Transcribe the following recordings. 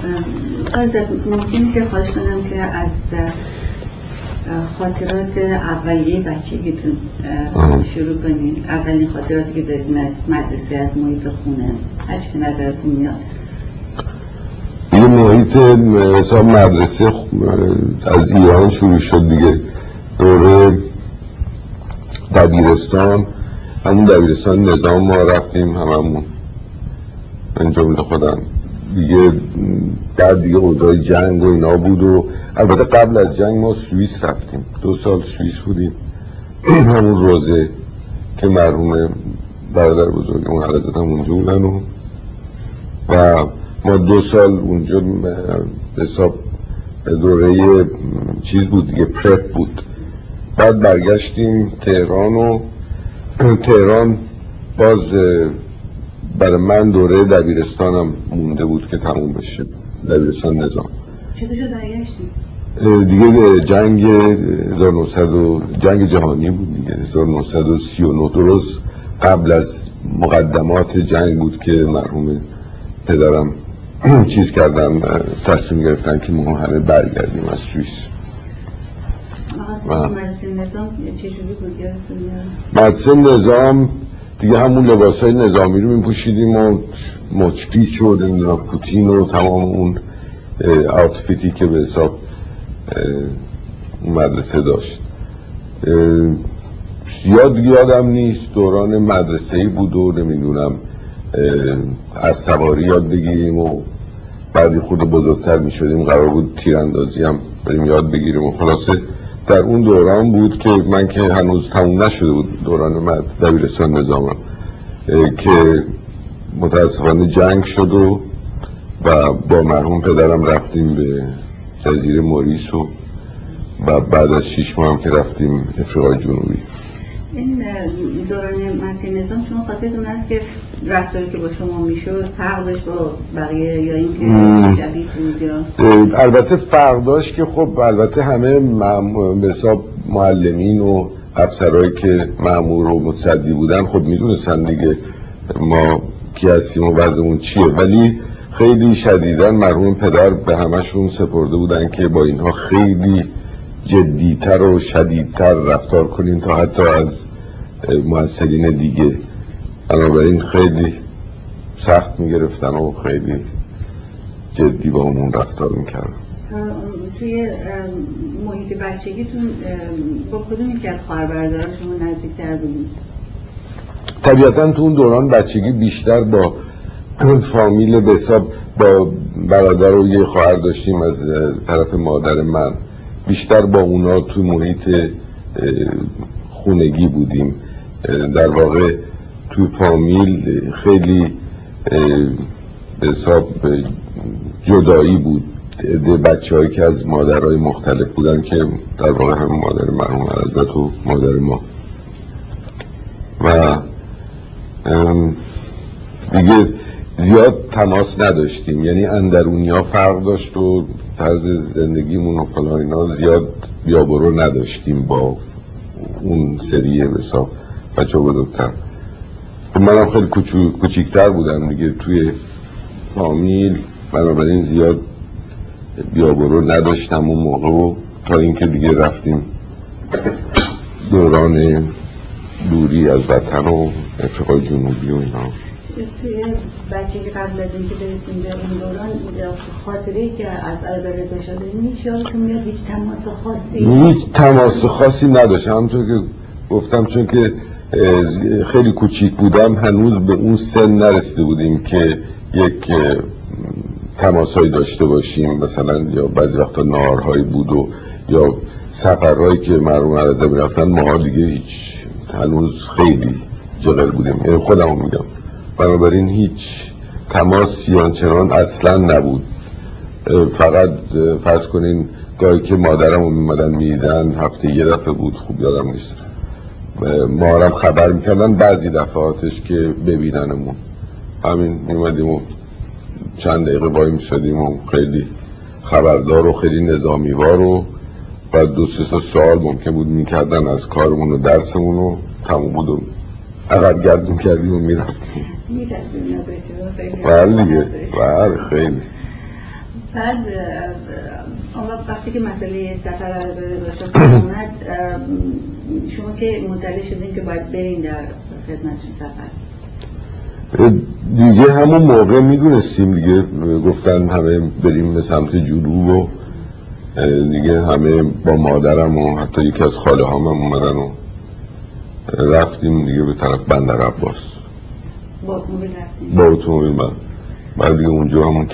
ممکنه که خواهش کنم که از خاطرات اولیه بچگیتون شروع کنین. اولین خاطراتی که دارین از مدرسه، از محیط خونه، هر چی که نظرتون میاد. این محیط مثلا مدرسه از ایران شروع شد دیگه. دوره دبیرستان، همون دبیرستان نظام ما رفتیم هممون، من جمله خودم دیگه. بعد دیگه اوضاع جنگ و اینا بود و البته قبل از جنگ ما سوئیس رفتیم، 2 سال سوئیس بودیم. همون روزه که مرحوم برادر بزرگمون حضرت هم اونجا بودن و ما 2 سال اونجا حساب دوره چیز بود دیگه، پرپ بود. بعد برگشتیم تهران و تهران باز برای من دوره دبیرستانم مونده بود که تموم بشه، دبیرستان نظام. چطور شد برگشتیم؟ دیگه جنگ 1900 جنگ جهانی بود دیگه، 1939 درست قبل از مقدمات جنگ بود که مرحوم پدرم چیز کردن، تصمیم گرفتن که ما همه برگردیم از سوئیس. مدرسه نظام چجوری بود یادتون میاد؟ مدرسه نظام دیگه همون لباسای نظامی رو میپوشیدیم و مچپیچ و نمیدونم پوتین و تمام اون آوتفیتی که به حساب مدرسه داشت. یادم نیست. دوران مدرسه‌ای بود و نمیدونم از سواری یاد بگیریم و بعدی خود بزرگتر میشدیم قرار بود تیراندازی هم بریم یاد بگیریم و خلاصه در اون دوران بود که من که هنوز تموم نشده بود دوران دبیرستان نظامم که متاسفانه جنگ شد و با مرحوم پدرم رفتیم به جزیره موریس و بعد از 6 ماه هم که رفتیم افریقای جنوبی. این دوران مدرسه نظام شما خاطرتون هست که رفتاری که با شما میشد فرق داشت با بقیه یا اینکه شبیه بود یا؟ البته فرق داشت که خب البته همه به حساب معلمین و افسرهایی که مأمور و متصدی بودن خب میدونستن دیگه ما کی هستیم و وضعمون چیه، ولی خیلی شدیداً مرحوم پدر به همشون سپرده بودن که با اینها خیلی جدیتر و شدیدتر رفتار کنیم تا حتی از مؤثرین دیگه. بنابراین خیلی سخت میگرفتن و خیلی جدی با همون رفتار میکردن. توی محیط بچگیتون با کدوم یکی از خواهر برادران شما نزدیک‌تر بودید؟ طبیعتاً تو اون دوران بچگی بیشتر با فامیل به حساب با برادر و یه خواهر داشتیم از طرف مادر من، بیشتر با اونا تو محیط خونگی بودیم. در واقع تو فامیل خیلی به حساب جدایی بود. بچه هایی که از مادرهای مختلف بودن که در واقع هم مادر مرحوم حضرت و مادر ما و دیگه زیاد تماس نداشتیم، یعنی اندرونی ها فرق داشت و طرز زندگیمون و فلان اینا زیاد بیابرو نداشتیم با اون سری حساب بچه بزرگتر. منم خیلی کوچیکتر بودم دیگه توی فامیل، بنابراین زیاد بیابرو نداشتم اون موقع تا اینکه دیگه رفتیم دوران دوری از وطن و افریقای جنوبی و اینا. توی بچگی قبل از اینکه برسیم به اون دوران خاطره‌ای که از رضا شاه داریم هیچ یادتون میاد؟ هیچ تماس خاصی؟ هیچ تماس خاصی نداشتم، همونطور که گفتم چون که خیلی کوچیک بودم هنوز به اون سن نرسیده بودیم که یک تماسایی داشته باشیم، مثلا یا بعضی وقتا نهارهایی بود و یا سفرهایی که مرحوم رضا میرفتن ما دیگه هیچ هنوز خیلی جغل بودیم، یعنی خودمو میگم. بنابراین هیچ تماسی آنچنان اصلا نبود. فقط فرض کنین گاهی که مادرم رو میمدن میدن هفته یه دفعه بود، خوب یادم نیست، ما هم خبر میکردن بعضی دفعاتش که ببیننمون، همین میمدیم و چند دقیقه وای میشدیم و خیلی خبردار و خیلی نظامیوار و بعد 2-3 سوال ممکن بود میکردن از کارمون و درسمون و تموم بود و عقب گردون کردیم و میرفتیم. میرفتیم بله دیگه، بله خیلی. بعد وقتی که مسئله سفر به اومد، شما که مطلع شدین که باید برین در خدمتشون سفر، دیگه همون موقع میدونستیم دیگه، گفتن همه بریم به سمت جنوب و دیگه همه با مادرم و حتی یکی از خاله هام هم اومدن و رفتیم دیگه به طرف بندر عباس. با اتومبیل رفتیم؟ با اتومبیل. بعد دیگه اونجا همون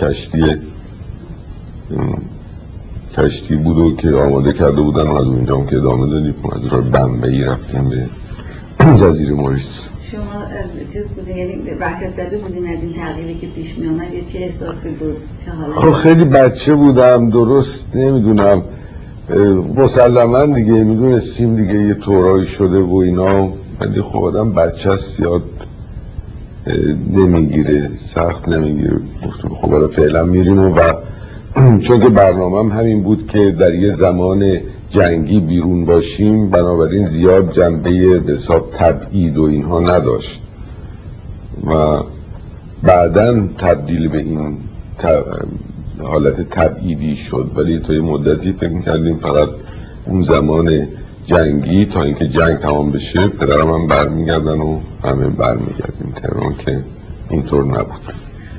کشتی بود و که آماده کرده بودن و از اونجا هم که ادامه دادیم از راه بمبئی رفتیم به جزیره موریس. شما چیز بودین، یعنی وحشت زده بودین از این تغییری که پیش می آمد یا چه احساسی بود؟ خب خیلی بچه بودم، درست نمیدونم، مسلما دیگه میدونستیم دیگه یه طورایی شده و اینا، ولی خب آدم بچه است یاد نمیگیره، سخت نمیگیره. خب حالا فعلا میریم و چون که برنامه‌م همین بود که در یه زمان جنگی بیرون باشیم، بنابراین زیاد جنبه به حساب تبعید و اینها نداشت و بعداً تبدیل به این حالت تبعیدی شد، ولی تا یه مدتی فکر می‌کردیم فقط اون زمان جنگی تا اینکه جنگ تمام بشه پدرم هم برمیگردن و همه برمیگردیم تهران، که اینطور نبود.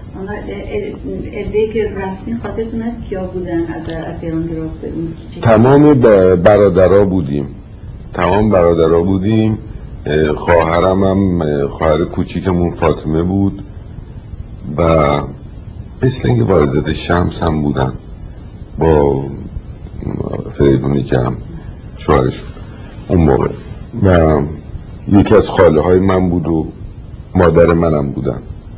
ادهی که رفتین خاطرتون هست کیا بودن از تهران که رفت بدیم؟ تمام برادرها بودیم. خواهرم هم خواهر کوچیکمون فاطمه بود و مثل اینکه وارزاده شمس هم بودن با فریدون جمع شوهرش اون موقع، و یکی از خاله های من بود و مادر منم بودن.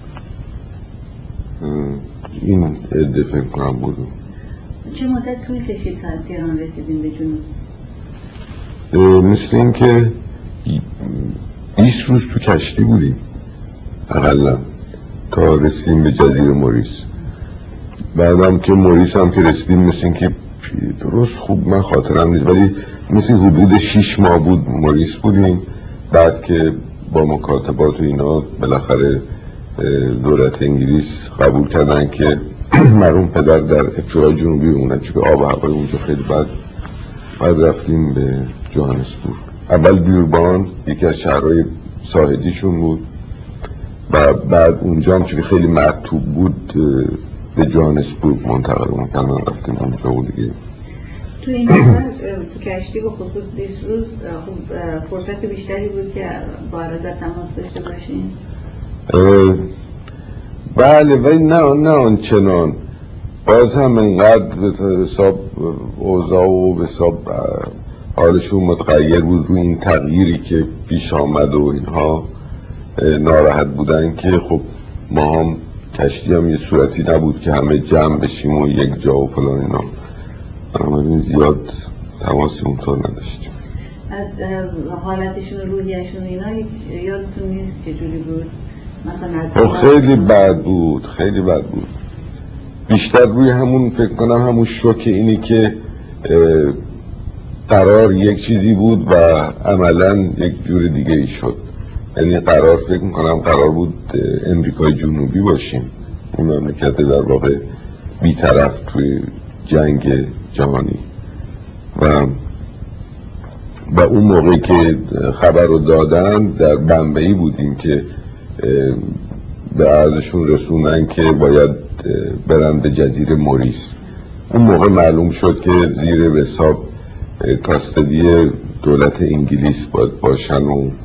این عده فکر کنم بود. چه مدت طول کشید تا از تهران رسیدیم به جنوب؟ مثل این که 20 روز تو کشتی بودیم اقلا تا رسیدیم به جزیره موریس. بعدم که موریس هم که رسیدیم مثل این که درست خوب من خاطرم نیست ولی مثل حدود 6 ماه بود موریس بودیم. بعد که با مکاتبات و اینا بالاخره دولت انگلیس قبول کردن که مرحوم پدر در افریقای جنوبی بمونن، چون آب و هوای اونجا خیلی بعد رفتیم به جوهانسبورگ. اول بیوربان یکی از شهرهای ساحلیشون بود و بعد اونجا هم چون خیلی مرطوب بود به جوهانسبورگ منتقل کردن، رفتیم اونجا و دیگه. تو این سفر تو کشتی با خصوص 20 روز فرصت بیشتری بود که با عرضت تماس داشته باشین؟ بله، ولی نه آنچنان. باز هم انقدر به حساب اوضاع و به حساب حالشون متغیر بود روی این تغییری که پیش آمد و اینها ناراحت بودن که خب ما هم کشتی هم یه صورتی نبود که همه جمع بشیم و یک جا و فلان اینا، بنابراین زیاد تماسی اونطور نداشتیم. از حالتشون و روحیشون اینا یادتون نیست چجوری بود؟ مثلا خیلی بد بود. بیشتر روی همون فکر کنم همون شوک اینی که قرار یک چیزی بود و عملا یک جور دیگه ای شد. یعنی فکر میکنم قرار بود امریکای جنوبی باشیم، این مملکت در واقع بی‌طرف توی جنگ جهانی، و اون موقعی که خبر رو دادن در بمبئی بودیم که به عرضشون رسوندن که باید برن به جزیره موریس. اون موقع معلوم شد که زیر به حساب کاستدی دولت انگلیس باید باشن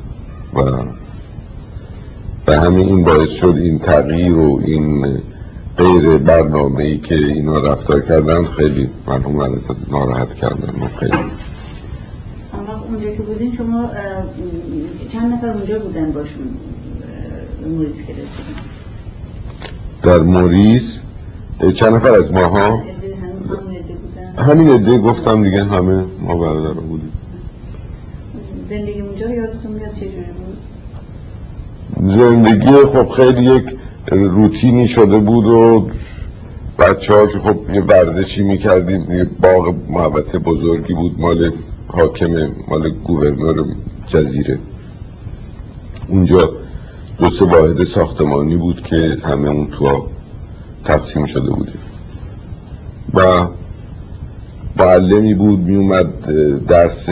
و همین این باعث شد این تغییر و این غیر برنامه‌ای که اینا رفتار کردن خیلی مرحوم علیزاده ناراحت کردن. خیلی اما اونجا که بودین شما چند نفر اونجا بودن باشون موریس که رسیدن؟ در موریس چند نفر از ماها؟ همین عده گفتم دیگه، همه ما برادر بودیم. زندگی اونجا یادتون میاد چجوری بود؟ زندگی خب خیلی یک روتینی شده بود و بچه ها که خب یه ورزشی میکردیم، یه باغ محبت بزرگی بود مال حاکم، مال گوورنور جزیره. اونجا 2-3 واحد ساختمانی بود که همه اون تو تقسیم شده بودیم. و معلمی بود می اومد درس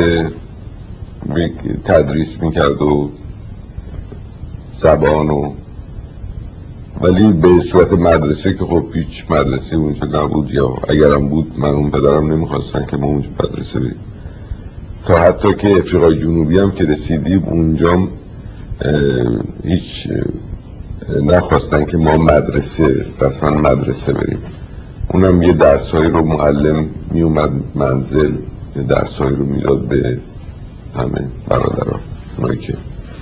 تدریس میکرد و زبان و ولی به صورت مدرسه که خب هیچ مدرسه اونجا نبود، یا اگرم بود من اون پدرم نمیخواستن که ما اونجا مدرسه بریم. تا حتی که افریقای جنوبی هم که رسیدیم اونجا هیچ نخواستن که ما مدرسه رسما مدرسه بریم. اونم یه درسایی رو معلم می اومد منزل، یه درسایی رو میداد به همه برادرها اونایی که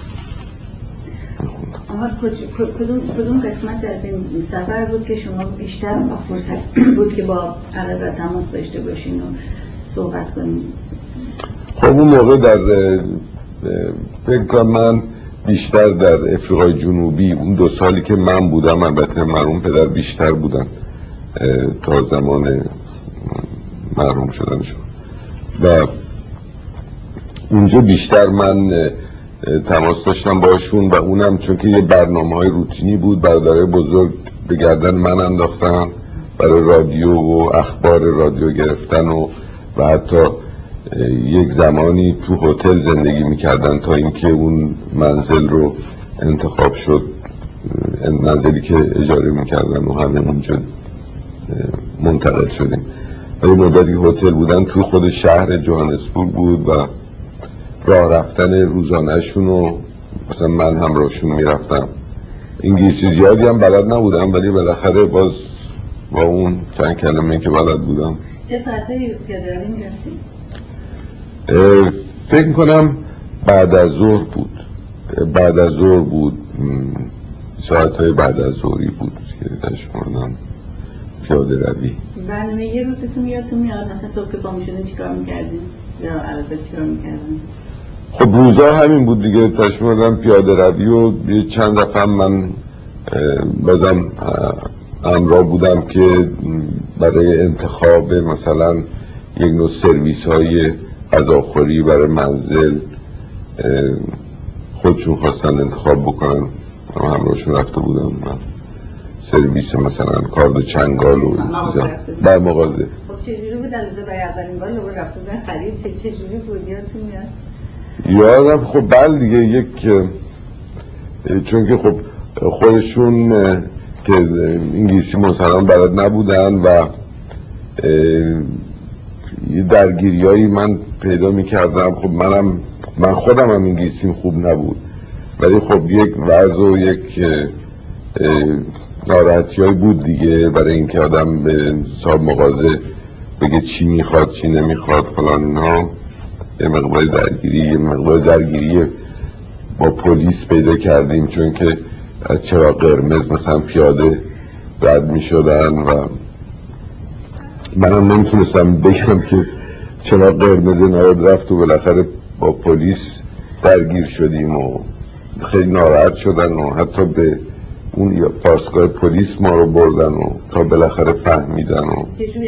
کدوم قسمت از این سفر بود که شما بیشتر فرصت بود که با عرض تماس داشته باشین و صحبت کنین؟ خب اون موقع در فکر کنم من بیشتر در افریقای جنوبی اون 2 سالی که من بودم، البته مرحوم پدر بیشتر بودن تا زمان مرحوم شدنشون و اونجا بیشتر من تماس داشتم باشون و اونم چون که یه برنامه‌های روتینی بود برادرای بزرگ به گردن من انداختن برای رادیو و اخبار رادیو گرفتن و حتی یک زمانی تو هتل زندگی میکردن تا اینکه اون منزل رو انتخاب شد، منزلی که اجاره میکردن و همه اونجا منتقل شدیم. و یه مدتی هتل بودن تو خود شهر جوهانسبورگ بود و راه رفتن روزانه‌شون و مثلا من همراهشون میرفتم. انگلیسی زیادی هم بلد نبودم ولی بالاخره باز با اون چند کلمه که بلد بودم. چه ساعتی پیاده روی می‌رفتین؟ فکر کنم بعد از ظهر بود ساعتهای بعد از ظهری بود که داشتم پیاده روی. برنامه یه روزتون یادتون میاد مثلا صبح که پا می‌شدین چیکار می‌کردین یا البته چیکار می‌کردین؟ خب روزا همین بود دیگه، تشمیدم پیاده روی و چند دفعه من بازم همراه بودم که برای انتخاب مثلا یک نوع سرویس های غذاخوری برای منزل خودشون خواستن انتخاب بکنن، همراهشون رفته بودم من سرویس مثلا کارد چنگال و این چیزا در مغازه. خب چجوری بود البته برای اولین بار لو رفته بودن خرید چجوری بود یادتون میاد؟ یادم خب بله دیگه یک چون که خب خودشون که انگلیسی مثلا بلد نبودن و یه درگیریایی من پیدا میکردم. خب من خودم هم انگلیسیم خوب نبود ولی خب یک وضع و یک ناراحتیایی بود دیگه برای اینکه آدم به صاحب مغازه بگه چی میخواد چی نمیخواد فلان اینا. یه مقدار درگیری با پلیس پیدا کردیم چون که از چراغ قرمز مثلا پیاده رد میشدن و منم نمیتونستم بگم که چراغ قرمز نباید رفت و بالاخره با پلیس درگیر شدیم و خیلی ناراحت شدن و حتی به اون پاسگاه پلیس ما رو بردن و تا بالاخره فهمیدن و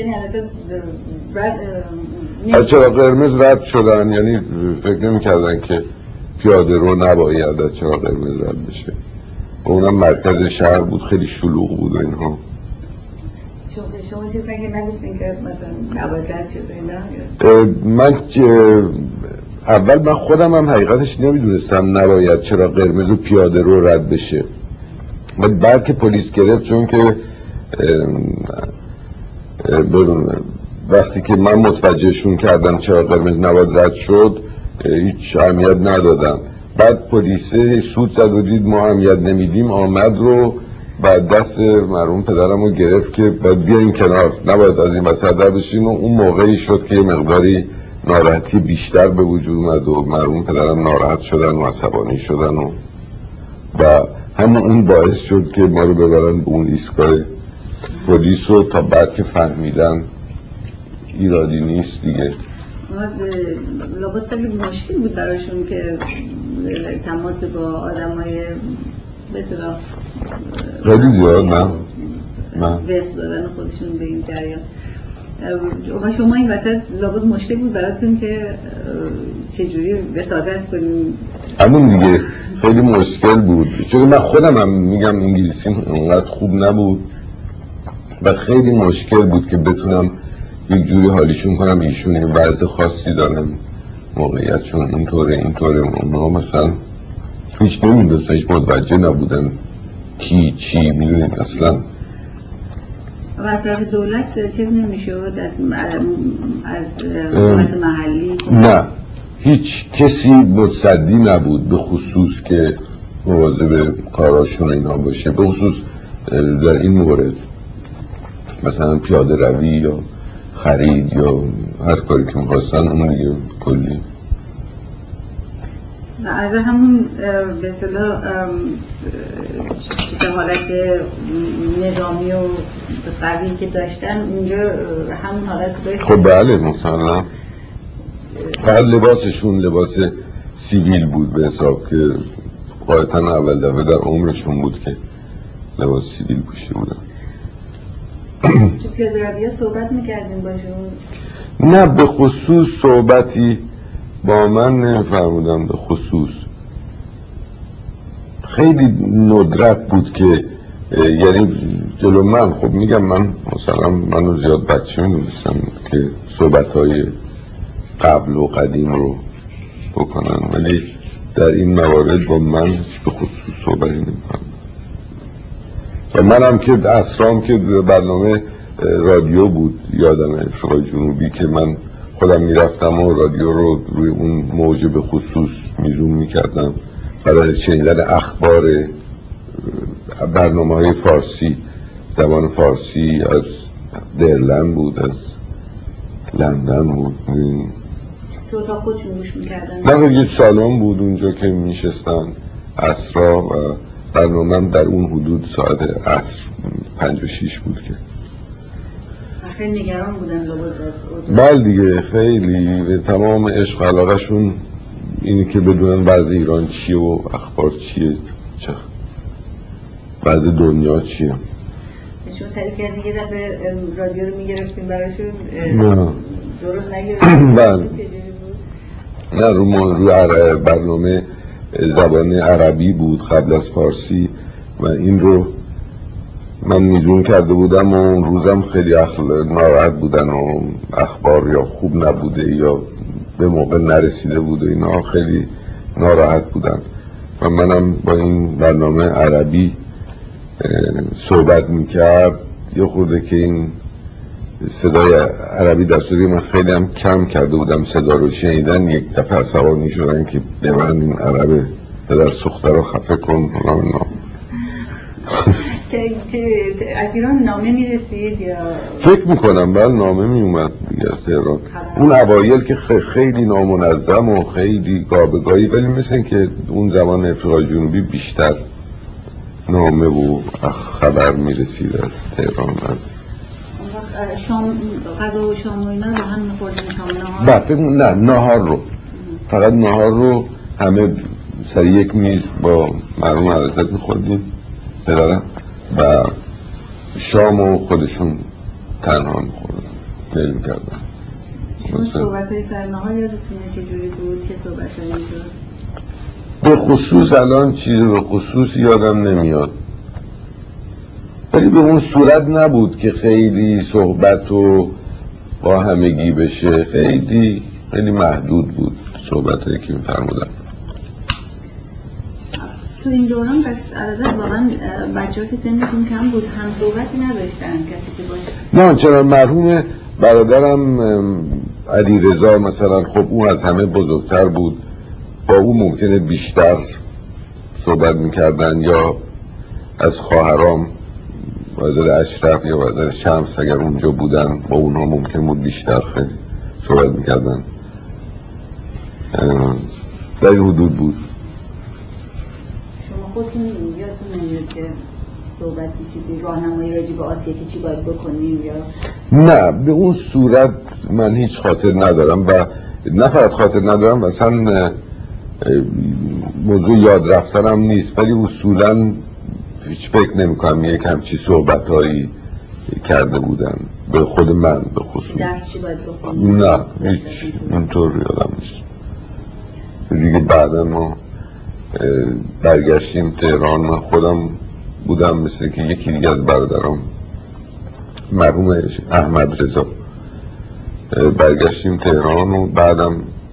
از چراغ قرمز رد شدن. یعنی فکر نمی کردن که پیاده رو نباید از چراغ قرمز رد بشه و اونم مرکز شهر بود، خیلی شلوغ بود و اینها. شما چیز که نگفتین که مثلا نباید رد شده اینا؟ من خودم هم حقیقتش نمیدونستم نباید چراغ قرمز و پیاده رو رد بشه. بعد که پلیس گرفت چون که وقتی که من متوجهشون کردم چراغ قرمز نباید رد شد هیچ اهمیت ندادن. بعد پلیس سود زد و دید ما اهمیت نمیدیم آمد رو بعد دست مرحوم پدرم رو گرفت که باید بیاین کنار نباید از این وسط رد بشین و اون موقعی شد که یه مقداری ناراحتی بیشتر به وجود اومد و مرحوم پدرم ناراحت شدن و عصبانی شدن و همون اون باعث شد که ما رو ببرن به اون ایستگاه پلیس رو تا بعد که فهمیدن ایرادی نیست دیگه. لابد خیلی مشکل بود براشون که تماس با آدمای به اصطلاح خیلی زیاد نه وقت دادن خودشون به این جریان و شما این وسط لابد مشکل بود براتون که چجوری وساطت کنیم. همون دیگه خیلی مشکل بود چون من خودم هم میگم انگلیسیم اونقدر خوب نبود و خیلی مشکل بود که بتونم یک جوری حالیشون کنم ایشون این وضع خاصی دارن، موقعیتشون اینطوره اونا مثلا هیچ نمیدونستن، هیچ متوجه نبودن کی چی میدونید اصلا. و از طرف دولت چیز نمیشد از حکومت محلی؟ نه، هیچ کسی متصدی نبود به خصوص که مواظب کاراشون اینا باشه، به خصوص در این مورد مثلا پیاده روی یا خرید یا هر کاری که می‌خواستن اون دیگه کلی. و از همون به اصطلاح حالت نظامی و قوی که داشتن اونجا همون حالت داشت. خب بله مثلا فقط لباسشون لباس سیویل بود به حساب که قاعدتاً اول دفعه در عمرشون بود که لباس سیویل پوشیده بودن. تو پیاده روی‌ها صحبت میکردیم باشون؟ نه به خصوص صحبتی با من نمی‌فرمودم، به خصوص خیلی ندرت بود که یعنی جلو من، خب میگم من مثلا منو زیاد بچه میدونستم که صحبت‌های قبل و قدیم رو بکنن، ولی در این موارد با من هیچ به خصوص صحبتی نمی‌فرمودم. و منم که اسرام که برنامه رادیو بود یادم افریقای جنوبی که من خودم میرفتم و رادیو رو روی اون موج به خصوص میزون میکردم برای شنیدن اخبار برنامه‌های فارسی، زبان فارسی، از درلند بود، از لندن بود. تو اتاق خودشون گوش میکردن؟ نه، یه سالن بود اونجا که میشستن عصرا و برنامه‌ام در اون حدود ساعت عصر 5 و 6 بود که خیلی نگران بودن لابد از بله دیگه، خیلی به تمام عشق علاقه شون اینی که بدونن وضع ایران چیه و اخبار چیه، چه وضع دنیا چیه. شما تعریف کردین یه دفعه رادیو رو میگرفتیم براشون؟ نه درست نگرفتیم؟ بله نه، رو برنامه زبان عربی بود قبل از فارسی و این رو من میزون کرده بودم و اون روزم خیلی ناراحت بودن و اخبار یا خوب نبوده یا به موقع نرسیده بود و اینا، خیلی ناراحت بودن و منم با این برنامه عربی صحبت میکرد یه خورده که این صدای عربی دستوری من خیلی هم کم کرده بودم صدا رو شنیدن، یک دفعه عصبانی شدن که به من این عربه پدر سوخته رو خفه کن. از ایران نامه میرسید یا؟ فکر میکنم بله نامه میومد دیگه از تهران، اون اوایل که خیلی نامنظم و خیلی گابگاهی، ولی مثل که اون زمان افریقای جنوبی بیشتر نامه و خبر میرسید از تهران. از شام غذا و شام و اینا رو هم میخوردیم؟ شام نهار؟ نه نهار رو فقط نهار رو همه سر یک میز با مرحوم عرضت میخوردیم پدرم و شام و خودشون تنها میخوردن میل میکردن. شما صحبت های سر نهار یادتونه چجوری بود؟ چه صحبت هایی بود؟ به خصوص الان چیزی به خصوص یادم نمیاد، ولی به اون صورت نبود که خیلی صحبت و با همگی بشه، خیلی محدود بود صحبت هایی که میفرمودن. تو این دوران پس عدد واقعا بچه ها که سنشون کم بود هم صحبتی نداشتن کسی که باشه؟ نه چرا، مرحوم برادرم علی رضا مثلا خب اون از همه بزرگتر بود، با اون ممکنه بیشتر صحبت میکردن، یا از خواهرام وزیر اشرف یا وزیر شمس اگر اونجا بودن با اونها ممکن بود بیشتر خیلی صحبت میکردن، در این حدود بود. شما خودتون یادتون نمیاد که صحبتی چیزی راهنمایی راجع به آتیه که چی باید بکنیم یا؟ نه به اون صورت من هیچ خاطر ندارم و نه فقط خاطر ندارم اصلا موضوع یاد رفتنم نیست، ولی اصولا هیچ فکر نمی کنم یک همچی صحبتهایی کرده بودن به خود من به خصوص. درس چی باید بکنیم؟ نه هیچ اینطور یادم نیست دیگه. بعدا ما برگشتیم تهران، من خودم بودم مثل که یکی دیگه از برادرام مرحوم احمد رضا. برگشتیم تهران و بعدم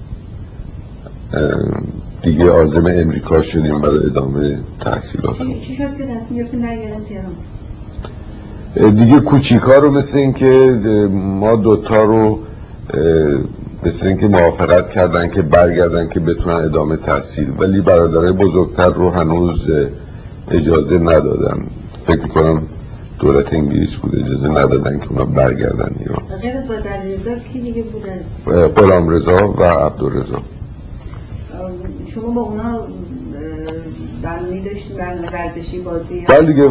دیگه عازم امریکا شدیم برای ادامه تحصیلات. چی شد که تصمیم گرفتیم برگردیم تهران؟ دیگه کوچیکا رو مثل این که ما دوتا رو مثل این که موافقت کردن که برگردن که بتونن ادامه تحصیل، ولی برادرای بزرگتر رو هنوز اجازه ندادن. فکر میکنم دولت انگلیس بود اجازه ندادن که اونا برگردن ایران. غیر از بادررضا کی دیگه بودن؟ غلامرضا و عبدالرضا. شما با اونا برنامه‌ای داشتین، برنامه ورزشی بازی؟ بله دیگه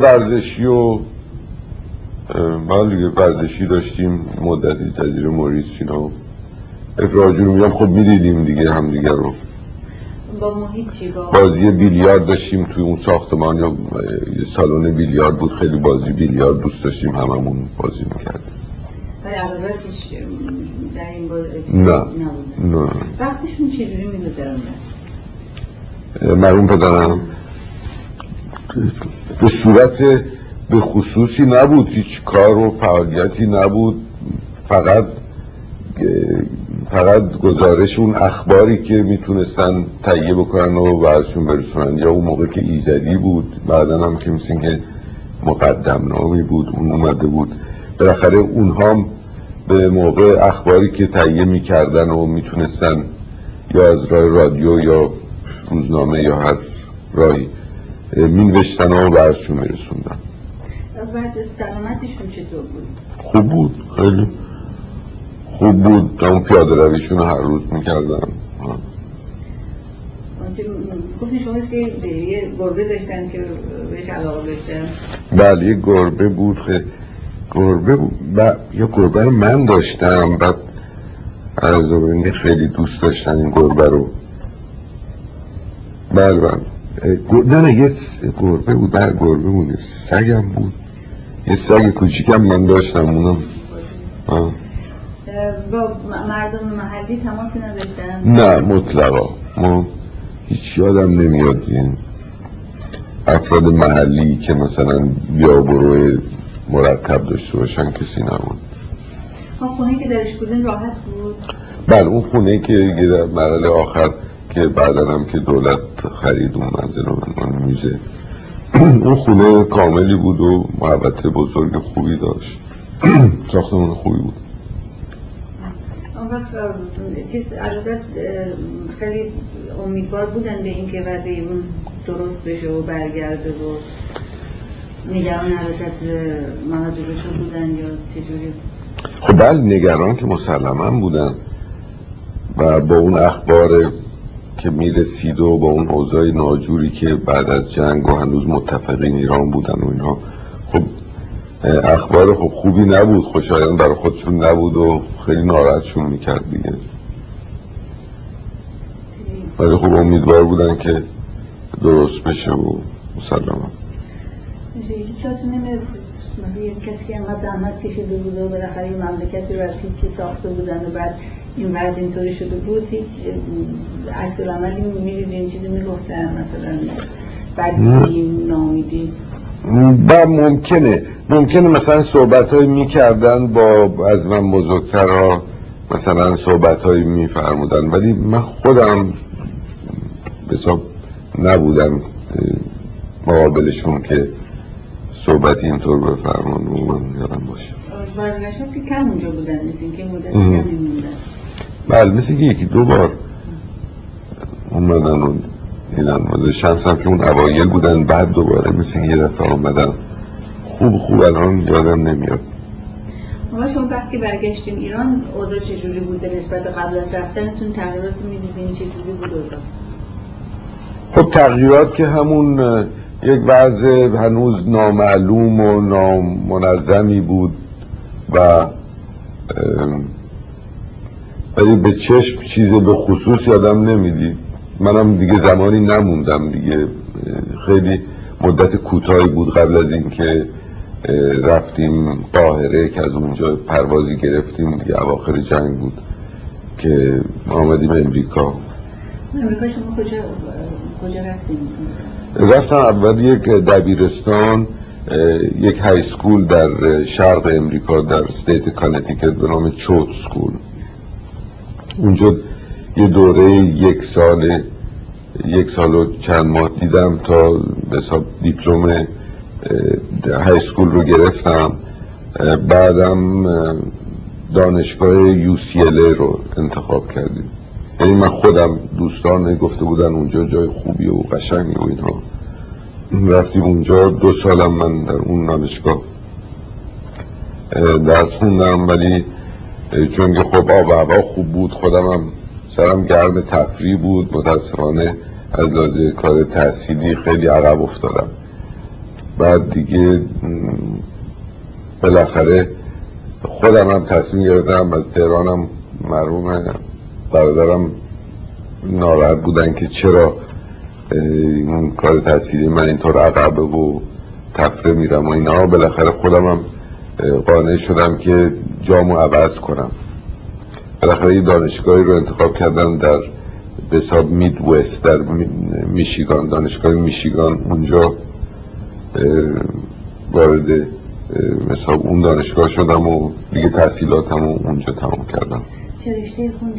ورزشی داشتیم مدتی، جزیره موریس اینا افراجون میگم. خب میدیدیم دیگه هم دیگه رو. با محیط چی؟ بازی بیلیارد داشتیم توی اون ساختمان، یا یه سالن بیلیارد بود، خیلی بازی بیلیارد دوست داشتیم، هممون بازی میکردیم. ولی علاوه‌اش در این بازی نه. وقتشون چجوری می‌گذروندن؟ مرحوم پدرم به صورت به خصوصی نبود، هیچ کار و فعالیتی نبود، فقط گزارش اون اخباری که میتونستن تهیه بکنن و برشون برسونن. یا اون موقع که ایزدی بود، بعدن هم که مثل که مقدم نامی بود اون اومده بود، بالاخره اونها به موقع اخباری که تهیه میکردن و میتونستن یا از راه رادیو یا روزنامه یا هر راهی مینوشتن و برشون میرسوندن. وضع سلامتشون چطور بود؟ خوب بود، خیلی خوب بود. اون پیاده رویشون هر روز میکردن. گفتین شما که یه گربه داشتن که بهش علاقه داشتن؟ بله یه گربه بود، یه گربه رو من داشتم، بعد عرض خیلی دوست داشتن این گربه رو. بله نه یه گربه بود، سگم بود، یه سگ کوچیکم من داشتم اونم. با مردم محلی تماسی نداشتن؟ نه مطلقا، ما هیچ یادم نمیاد این افراد محلی که مثلا بیا بروی مرتب داشته باشن کسی نبود. خونه که درش بودن راحت بود؟ بله اون خونه که در مرحله آخر که بعدن هم که دولت خرید اون منزل و من میزه، اون خونه کاملی بود و محوطه بزرگ خوبی داشت. ساختمان خوبی بود. اون وقت عادت خیلی امیدوار بودن به این که وضع اون درست بشه و برگرده و نگران عادت مهاجرتون بودن یا چجوری؟ خب بله نگران که مسلما بودن و با اون اخبار که میرسید و با اون اوضاع ناجوری که بعد از جنگ و هنوز متفقین ایران بودن و اینا، خب اخبار خب خوبی نبود، خوشایند برای خودشون نبود و خیلی ناراحتشون میکرد دیگه. ولی خب امیدوار بودن که درست بشه و مسلما. هیچاتون نمیرسید یک کسی که انقدر زحمت کشیده بود و بالاخره این مملکتی رو از هیچی ساخته بودن و بعد این وضع اینطوری شده بود، هیچ عکس العملی می‌دیدین چیزی میگفتن مثلا بدبینیم نامیدیم؟ ممکنه مثلا صحبت‌هایی می‌کردن با از من بزرگترها، مثلا صحبت‌هایی می‌فرمودن، ولی من خودم حساب نبودم مقابلشون که صحبتی اینطور بفرمان و من یادم باشه. بازگشت که کم اونجا بودن، مثل این که مدت کم میموندن؟ بله مثل که یکی دو بار اومدن و دیدن. شمس هم که اون اوایل بودن، بعد دوباره مثل که یه دفعه آمدن. خوب الان یادم نمیاد. شما وقتی برگشتیم ایران اوضاع چجوری بود نسبت قبل از رفتنتون؟ تغییرات میدیدین چجوری بود اوضاع؟ خب تغییرات که همون یک وضع هنوز نامعلوم و نامنظمی بود و ولی به چشم چیز به خصوص یادم نمیدید. منم دیگه زمانی نموندم دیگه، خیلی مدت کوتاهی بود قبل از این که رفتیم قاهره که از اونجا پروازی گرفتیم دیگه. اواخر جنگ بود که آمدیم امریکا. شما کجا رفتیم؟ رفتم اول یک دبیرستان یک های سکول در شرق امریکا در استیت کانتیکت به نام چوت سکول. اونجا یه دوره یک سال و چند ماه دیدم تا به حساب دیپلم های سکول رو گرفتم. بعدم دانشگاه UCLA رو انتخاب کردیم. یعنی من خودم دوستان گفته بودن اونجا جای خوبی و قشنگی و اینها، رفتیم اونجا. 2 سالم من در اون دانشگاه درس خوندم، ولی چون که خب آب و هوا خوب بود، خودم هم سرم گرم تفریح بود، متاسفانه از لحاظ کار تحصیلی خیلی عقب افتادم. بعد دیگه بالاخره خودم هم تصمیم گرفتم از تهرانم، مرحوم برادرم ناراحت بودن که چرا این کار تحصیلی من اینطور عقبه و تفره میرم و اینا. بالاخره خودم هم قانع شدم که جامو عوض کنم. بالاخره یه دانشگاهی رو انتخاب کردم در به حساب مید وست در میشیگان، دانشگاه میشیگان. اونجا وارد مثلا اون دانشگاه شدم و دیگه تحصیلاتم رو اونجا تمام کردم. چه رشته خوندید؟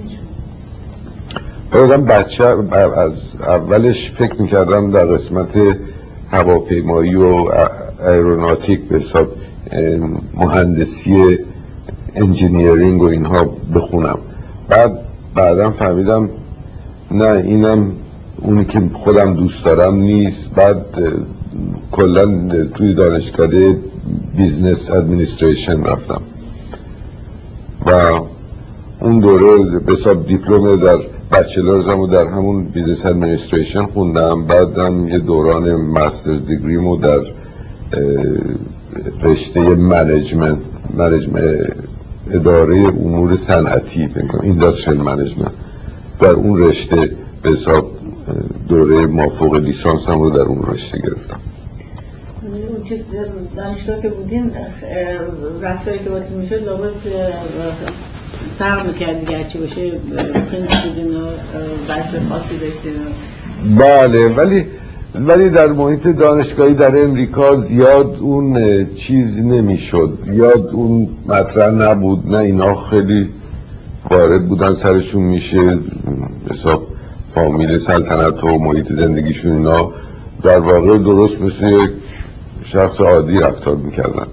بچه از اولش فکر میکردم در قسمت هواپیمایی و ایروناتیک به حساب مهندسی انجینیرینگ و اینها بخونم. بعدم فهمیدم نه، اینم اونی که خودم دوست دارم نیست. بعد کلا توی دانشگاه بیزنس ادمنستریشن رفتم و اون دوره به حساب دیپلم در بچلرزمو در همون بیزنس ادمنستریشن خوندم. بعدم یه دوران ماسترز دیگریمو در رشته منیجمنت اداره امور صنعتی، اینداستریال منیجمنت، در اون رشته به حساب دوره مافوق لیسانس هم رو در اون رشته گرفتم. اون چیز دانشگاه که بودین رفتاری که باید میشد لابد فرق میکرد دیگه، هرچی باشه پرینس بودین و بحث خاصی داشتین. بله، ولی در محیط دانشگاهی در امریکا زیاد اون چیز نمیشد، زیاد اون مطرح نبود. نه اینا خیلی وارد بودن، سرشون میشه حساب فامیل سلطنت و محیط زندگیشون، اینا در واقع درست مثل یک شخص عادی رفتار میکردن.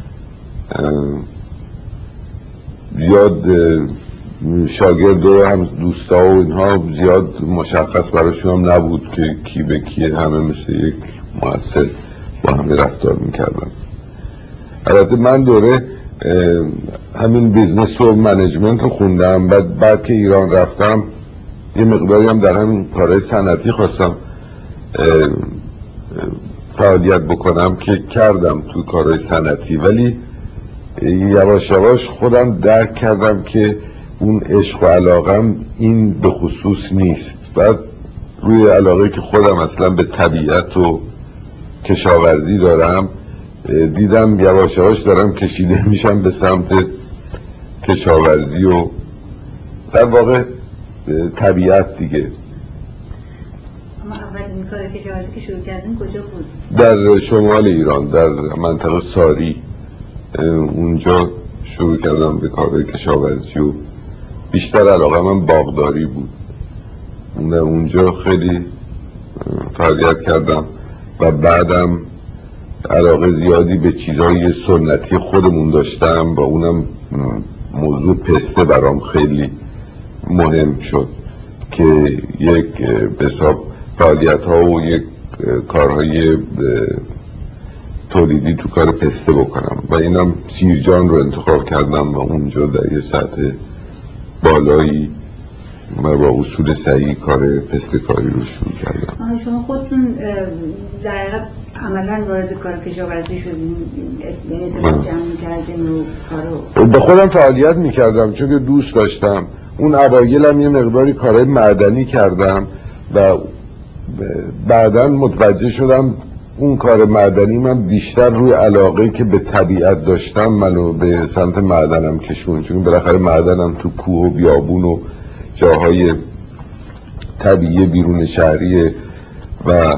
زیاد شاگرد و هم دوستا و اینها زیاد مشخص براشون هم نبود که کی به کی، همه مثل یک مؤثر با همه رفتار میکردن. البته من دوره همین بیزنس و منیجمنت رو خوندم. بعد که ایران رفتم یه مقداری هم در همین کارهای صنعتی خواستم فعالیت بکنم که کردم تو کارهای صنعتی، ولی یواش یواش خودم درک کردم که اون عشق و علاقم این به خصوص نیست. بعد روی علاقه که خودم اصلا به طبیعت و کشاورزی دارم دیدم یواش یواش دارم کشیده میشم به سمت کشاورزی و در واقع طبیعت دیگه. اما اولین کار کشاورزی که شروع کردیم کجا بود؟ در شمال ایران، در منطقه ساری. اونجا شروع کردم به کار کشاورزی و بیشتر علاقه من باغداری بود. اونجا خیلی فعالیت کردم و بعدم علاقه زیادی به چیزهای سنتی خودمون داشتم و اونم موضوع پسته برام خیلی مهم شد که یک به حساب فعالیت ها و یک کارهای تولیدی تو کار پسته بکنم و اینم سیرجان رو انتخاب کردم و اونجا در یه سطح بالایی و با اصول صحیح کار پسته کاری رو شروع کردم. شما خودتون در حقیقت عملاً وارد کار کشاورزی شدین، یعنی اعتماد جمع می‌کردین و کارو؟ به خودم فعالیت می‌کردم چون که دوست داشتم. اون اوایلم یه مقداری کارهای معدنی کردم و بعداً متوجه شدم اون کار معدنی من بیشتر روی علاقه که به طبیعت داشتم منو به سمت معدنم کشون، چون بالاخره معدنم تو کوه و بیابون و جاهای طبیعی بیرون شهریه و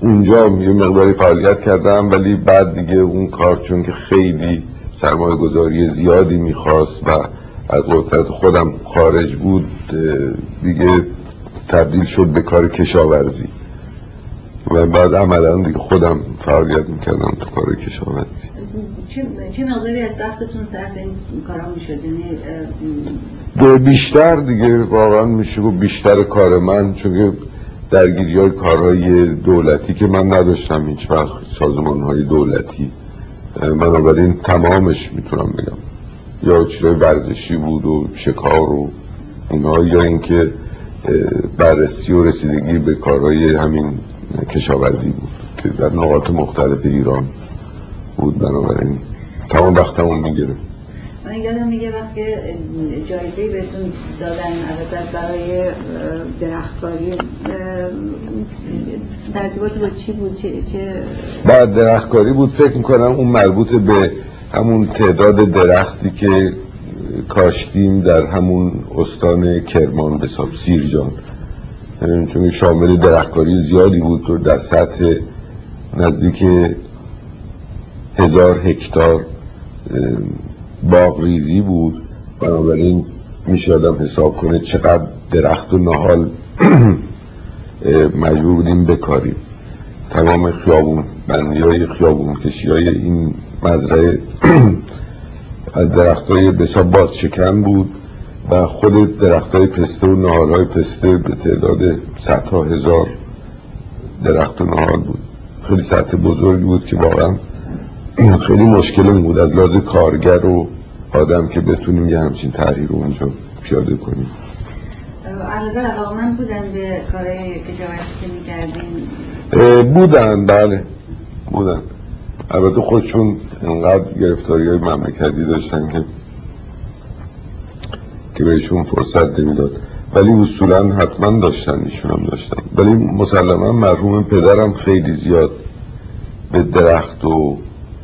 اونجا یه مقداری فعالیت کردم، ولی بعد دیگه اون کار چون که خیلی سرمایه گذاری زیادی میخواست و از قدرت خودم خارج بود، دیگه تبدیل شد به کار کشاورزی و بعد عملا دیگه خودم فعالیت میکردم تو کار کشاورزی. چه مقداری از وقتتون صرف این کارا میشد؟ یعنی بیشتر دیگه واقعا میشه گفت بیشتر کار من، چون که درگیری‌های کارهای دولتی که من نداشتم هیچ وقت، سازمان‌های دولتی، بنابراین تمامش میتونم بگم یا چیزای ورزشی بود و شکار و اینها، یا اینکه بررسی و رسیدگی به کارهای همین کشاورزی بود که در نقاط مختلف ایران بود. بنابراین تمام وقتمون میگیره. من یادم میگه وقتی جایزه‌ای بهتون دادن البته برای درختکاری، در ارتباط با چی بود؟ چه بعد درختکاری بود، فکر میکنم اون مربوط به همون تعداد درختی که کاشتیم در همون استان کرمان به حساب سیرجان، چون شامل درختکاری زیادی بود و در سطح نزدیک 1000 هکتار باغ ریزی بود. بنابراین میشه آدم حساب کنه چقدر درخت و نهال مجبور بودیم بکاریم. تمام خیابون بندی‌های خیابون کشی‌های این مزرعه از درخت‌های بسیار بادشکن بود و خود درخت‌های پسته و نهال‌های پسته به تعداد صدها هزار درخت و نهال بود. خیلی سطح بزرگی بود که واقعا خیلی مشکل بود از لحاظ کارگر و آدم که بتونیم یه همچین طرحی رو اونجا پیاده کنیم. علاوه علاقه‌مند بودن به کارهای کشاورزی که می‌کردین؟ بودن، بله بودن. البته خودشون انقدر گرفتاری‌های مملکتی داشتن که بهشون فرصت نمیداد، ولی اصولاً حتما داشتن، ایشون هم داشتن. ولی مسلماً مرحوم پدرم خیلی زیاد به درخت و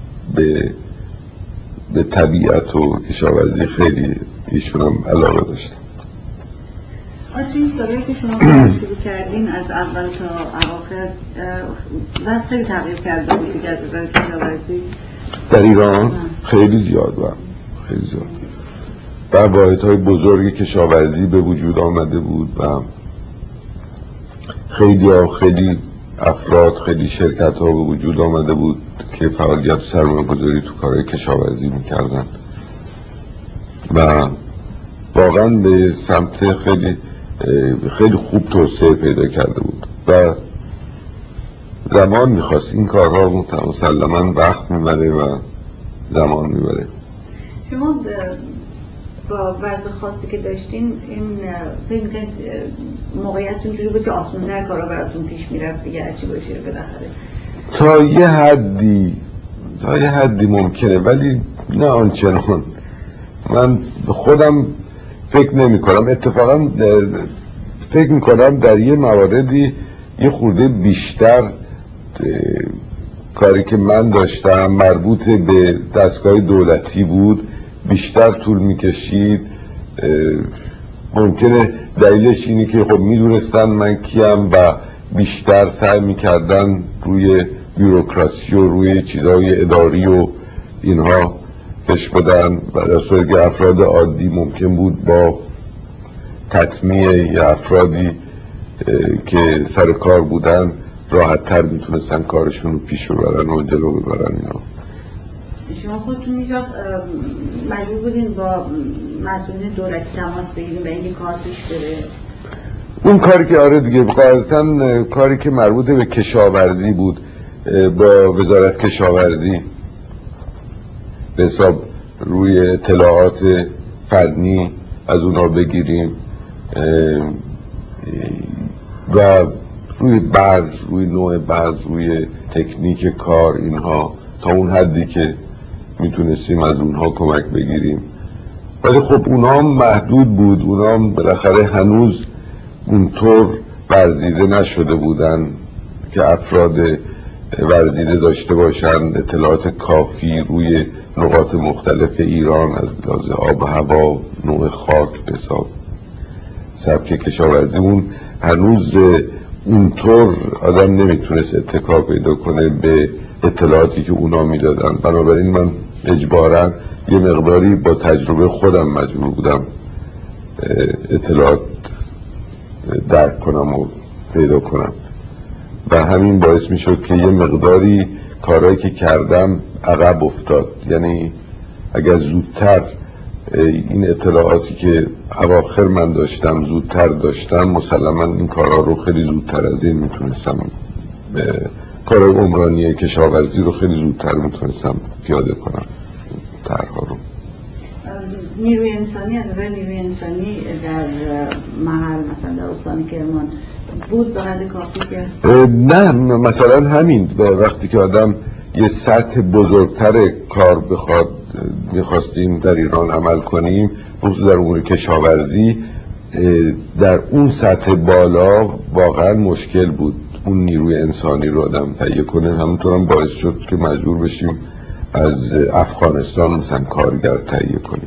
به طبیعت و کشاورزی خیلی ایشون هم علاقه داشتن. آیا این سالهایی که شما شروع کردین از اول تا اواخر وضع خیلی تغییر کرده بود که از نظر کشاورزی در ایران؟ خیلی زیاد بود، خیلی زیاد. و واحدهای بزرگ کشاورزی به وجود آمده بود و خیلی افراد، خیلی شرکت ها به وجود آمده بود که فعالیت و سرمایه گذاری تو کارهای کشاورزی میکردن و واقعا به سمت خیلی خوب توسعه پیدا کرده بود و زمان میخواست. این کارها مسلماً وقت میبره و زمان میبره. شما با وضع خاصی که داشتین این فکر میکنید موقعیت اونجوری بود که آسان‌تر کارا براتون پیش میرفت دیگه هرچی باشه بالاخره؟ تا یه حدی ممکنه، ولی نه آنچنان. من خودم فکر نمی کنم، اتفاقا فکر می کنم در یه مواردی یه خورده بیشتر کاری که من داشتم مربوط به دستگاه دولتی بود، بیشتر طول میکشید. ممکنه دلیلش اینی که خب میدونستن من کیم و بیشتر سعی میکردن روی بیوروکراسی و روی چیزهای اداری و اینها کش بدن و در صورتی که افراد عادی ممکن بود با تطمیع یا افرادی که سر کار بودن راحت تر میتونستن کارشون رو پیش ببرن و جلو ببرن. اینا شما خودتون هیچ وقت مجبور بودین با مسئولین دولتی تماس بگیرین و اینکه کار پیش بره؟ اون کاری که آره دیگه قاعدتاً کاری که مربوط به کشاورزی بود با وزارت کشاورزی به حساب روی اطلاعات فنی از اونها بگیریم و روی نوع بعض روی تکنیک کار اینها تا اون حدی که میتونستیم از اونها کمک بگیریم. ولی خب اونها محدود بود، اونها بالاخره هنوز اونطور ورزیده نشده بودن که افراد ورزیده داشته باشن اطلاعات کافی روی نقاط مختلف ایران از لحاظ آب و هوا، نوع خاک، به حساب سبک کشاورزی. اون هنوز اونطور آدم نمیتونست اتکا پیدا کنه به اطلاعاتی که اونا میدادن. بنابراین من اجباراً یه مقداری با تجربه خودم مجبور بودم اطلاعات درک کنم و پیدا کنم و همین باعث میشد که یه مقداری کارهایی که کردم عقب افتاد. یعنی اگر زودتر این اطلاعاتی که اواخر من داشتم زودتر داشتم، مسلما این کارها رو خیلی زودتر از این میتونستم، کارهای عمرانی کشاورزی رو خیلی زودتر میتونستم پیاده کنم طرح‌ها رو. نیروی انسانی، از نظر نیروی انسانی در محل مثلا در استان کرمان بود به حد کافی که؟ نه، مثلا همین وقتی که آدم یه سطح بزرگتر کار بخواد، میخواستیم در ایران عمل کنیم خصوصا در امور کشاورزی، در اون سطح بالا واقعا مشکل بود اون نیروی انسانی رو آدم تهیه کنه. همونطور هم باعث شد که مجبور بشیم از افغانستان مثلا کارگر تهیه کنیم،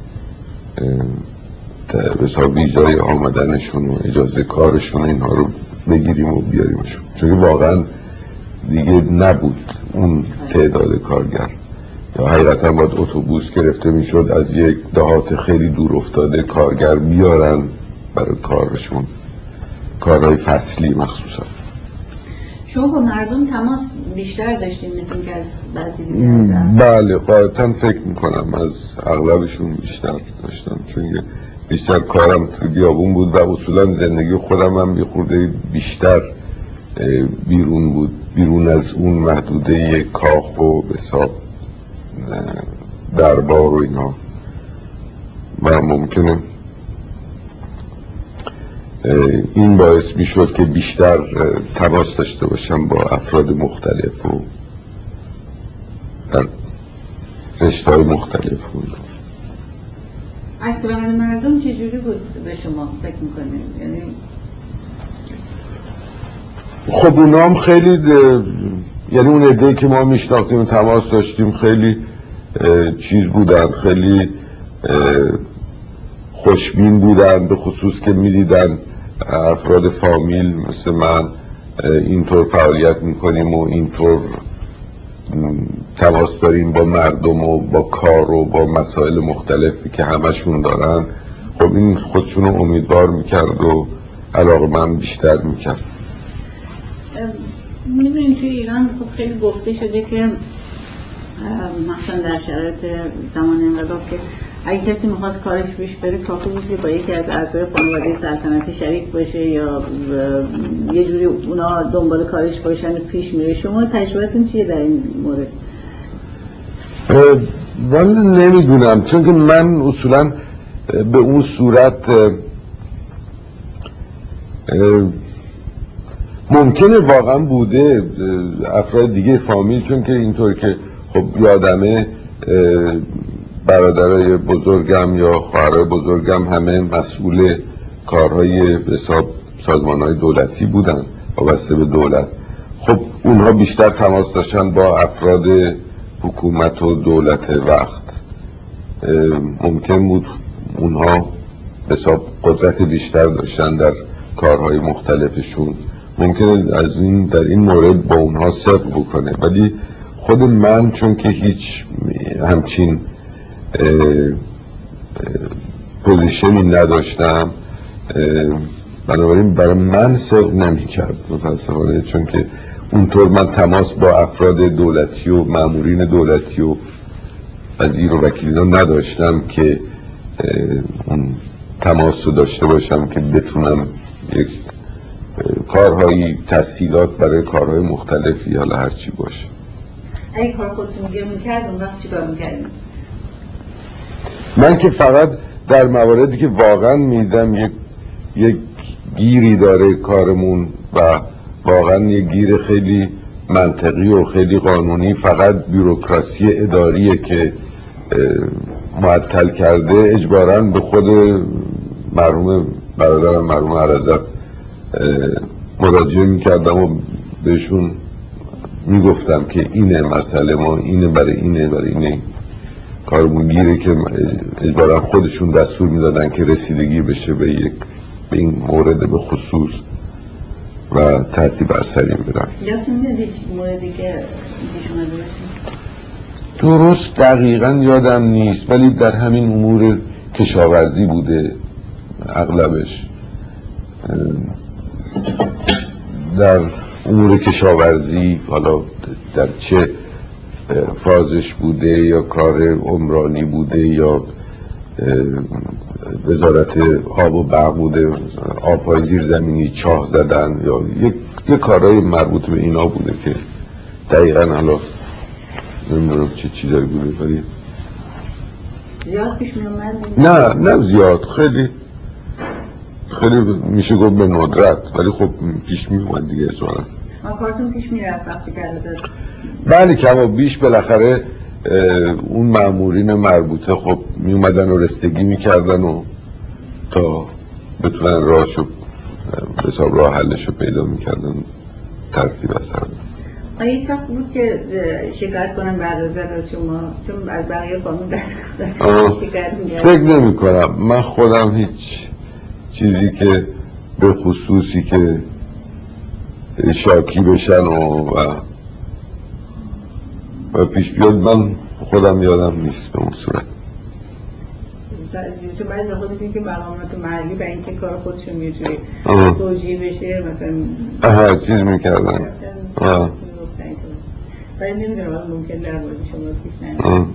به ویزای آمدنشون و اجازه کارشون اینها رو بگیریم و بیاریمشون، چون واقعا دیگه نبود اون تعداد کارگر. یا حقیقتا باید اتوبوس گرفته میشد از یک دهات خیلی دور افتاده کارگر بیارن برای کارشون، کارهای فصلی مخصوصا. شما با مردم تماس بیشتر داشتیم مثل که از بعضی دیگه؟ بله، قاعدتا فکر میکنم از اغلبشون بیشتر داشتم، چون بیشتر کارم تو بیابون بود و اصولا زندگی خودم هم یه خورده بیشتر بیرون بود، بیرون از اون محدوده کاخ و حساب دربار و اینا. و ممکنه این باعث می شد که بیشتر تماس داشته باشم با افراد مختلف و در رشته‌های مختلف. عکس العمل مردم چجوری بود به شما فکر میکنید؟ یعنی خب اونا هم خیلی یعنی اون عده‌ای که ما میشناختیم و تماس داشتیم خیلی چیز بودن، خیلی خوشبین بودن، به خصوص که میدیدن افراد فامیل مثل من اینطور فعالیت میکنیم و اینطور تماس داریم با مردم و با کار و با مسائل مختلفی که همشون دارن. خب این خودشون رو امیدوار میکرد و علاقه‌مند بیشتر میکرد. میدونیم توی ایران خب خیلی گفته شده که مثلا در شرایط زمان انقلاب که اگه کسی میخواست کارش پیش بره کافی بود که با یکی از اعضای خانواده سلطنتی شریک باشه یا یه جوری اونا دنبال کارش باشن و پیش میره. شما تجربتون چیه در این مورد؟ من نمیدونم، چون که من اصولا به اون صورت ممکنه واقعا بوده افراد دیگه فامیل، چون که اینطور که خب یادمه برادرای بزرگم یا خواهرای بزرگم همه مسئول کارهای حساب سازمانهای دولتی بودن وابسته به دولت. خب اونها بیشتر تماس داشتن با افراد حکومت و دولت وقت. ممکن بود اونها حساب قدرت بیشتر داشتن در کارهای مختلفشون، ممکنه از این در این مورد با اونها صدق بکنه. ولی خود من چون که هیچ همچین پوزیشنی نداشتم، بنابراین برای من صدق نمی کرد متاسفانه، چون که اونطور من تماس با افراد دولتی و مامورین دولتی و وزیر و وکیلینا نداشتم که اون تماس رو داشته باشم که بتونم یک کارهایی تسهیلات برای کارهای مختلفی حالا هرچی باشه. اگه کار خودتون گیر میکرد اون وقت چی کار میکردیم؟ من که فقط در مواردی که واقعا میدم یک گیری داره کارمون و واقعا یک گیر خیلی منطقی و خیلی قانونی، فقط بیروکراسی اداریه که معطل کرده، اجباراً به خود مرحوم برادرم مرحوم عرضت مراجعه میکردم و بهشون میگفتم که اینه مسئله ما، اینه برای اینه کارمون گیره، که اجباراً خودشون دستور میدادن که رسیدگی بشه به این مورد به خصوص. و ترتیب اثری میدن. یادتون میاد هیچ موردی که شما درست دقیقا یادم نیست، ولی در همین امور کشاورزی بوده اغلبش. در امور کشاورزی حالا در چه فازش بوده، یا کار عمرانی بوده یا وزارت آب و برق بوده، آبهای زیرزمینی چاه زدن، یا یک کارهای مربوط به اینا بوده که دقیقا حالا نمیدونم چه چیزایی بوده، ولی زیاد پیش می اومد؟ نه زیاد، خیلی میشه گفت به ندرت، ولی خب پیش می اومد دیگه. سوالم کارتون پیش می رفت وقتی کرده؟ بله، کم و بیش بالاخره اون مامورین مربوطه خب می اومدن و رستگی می کردن و تا بتونن راهشو حساب راه حلشو پیدا می کردن، ترتیب اثر. آیا هیچ وقت بود که شکایت کنن برادر شما؟ چون از بقیه قانون دست شکایت میگرد؟ فکر نمی کنم. من خودم هیچ چیزی که به خصوصی که شاکی بشن و پیش بیاد، من خودم یادم نیست به اون صورت. چون بعضی خودتون که مقامات محلی به اینکه کار خودشون میتونی توجیه بشه مثلا چیز میکردن. ولی نمیدونم ممکن در مورد شما پیش نمید.